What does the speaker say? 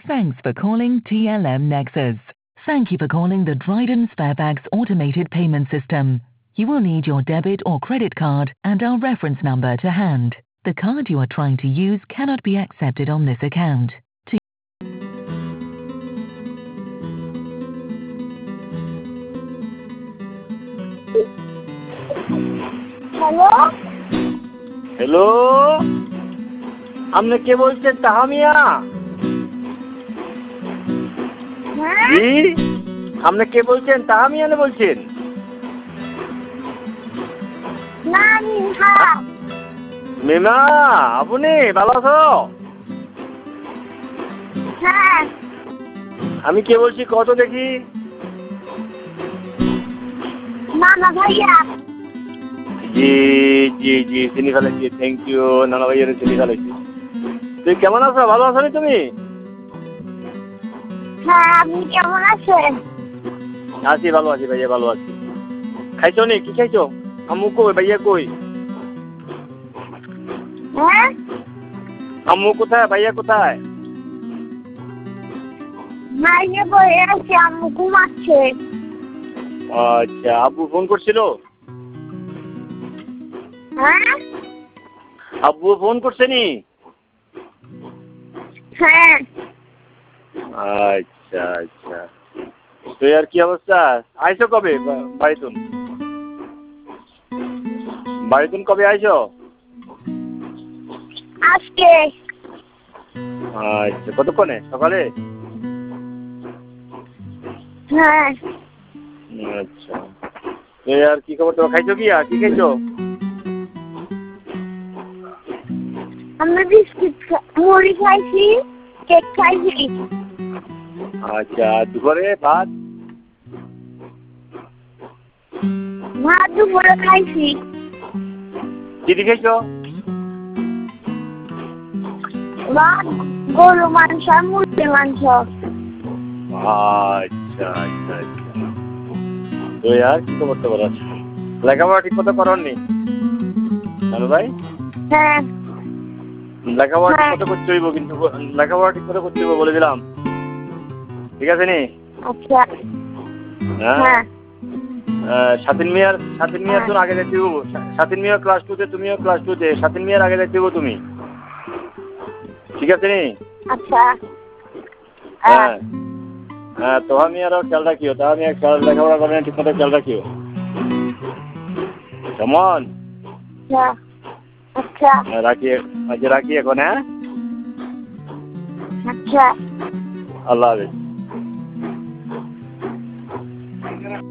Thanks for calling TLM Nexus. Thank you for calling the Dryden Sparebags automated payment system. You will need your debit or credit card and our reference number to hand. The card you are trying to use cannot be accepted on this account. Hello hello, আপনি কে বলছেন? তাহামিয়া? হ্যাঁ জি, আপনি কে বলছেন? তাহামিয়া না বলছেন? না মিহা মিমা, আপনি ভালো আছো? হ্যাঁ আমি কে বলছি কত দেখি? নানা ভাইয়া জি জি জি, চিনি ফেলেছি। থ্যাংক ইউ, নানা ভাইয়ের চিনি ফেলেছি। তুই কেমন আছো? ভালো আছো তুমি? হ্যাঁ আপনি কেমন আছেন? আছি, ভালো আছি ভাইয়া, ভালো আছি। খাইছো নি? কি খাইছো? আম্মু কই? ভাইয়া কই? হ্যাঁ আম্মু কোথায়? ভাইয়া কোথায়? মাইনে বয়ে আছে, আম্মু ঘুমাচ্ছে। আচ্ছা, আব্বু ফোন করছিল? হ্যাঁ আব্বু ফোন করছে নি? হ্যাঁ আচ্ছা আচ্ছা, তুই আর কি অবস্থা? আইছো কবে বাড়িতুন? বাড়িতুন কবে আইছো? আজকে। আচ্ছা, কতক্ষণে? সকালে? হ্যাঁ আচ্ছা, তুই আর কি খবর? তো খাইছো কি? আর কি খাইছো? আমি বিস্কুট মুড়ি খাইছি, কেক খাইছি। আচ্ছা, দুপুরে ভাত? ভাত দুপুরে খাইছি। কি দিয়ে খাইছো? ভাত, গরু মাংস আর মুরগির মাংস। আচ্ছা আচ্ছা আচ্ছা, তুই আর কি খবর? তো বলো, লেখাপড়া ঠিক মতো করেননি জানো ভাই? হ্যাঁ লেখাপড়া ঠিক মতো করতে হইব, কিন্তু লেখাপড়া ঠিক মতো করতে হইব বলে দিলাম, ঠিক আছে নি? আচ্ছা হ্যাঁ, হ্যাঁ স্বাধীন মিয়ার তো আগে দেখতে হইব। স্বাধীন মিয়া ক্লাস 2 তে, তুমিও ক্লাস 2 তে। স্বাধীন মিয়ার আগে দেখতে হইব তুমি, ঠিক আছে নি? আচ্ছা হ্যাঁ হ্যাঁ, তোহা মিয়ারও খেয়াল রাখিও। তোহা মিয়া খেয়াল লেখাপড়া করে ঠিক মতো খেয়াল রাখিও, কেমন? আচ্ছা রাখি, আজ রাখি এখন। হ্যাঁ, আচ্ছা আল্লাহ হাফেজ।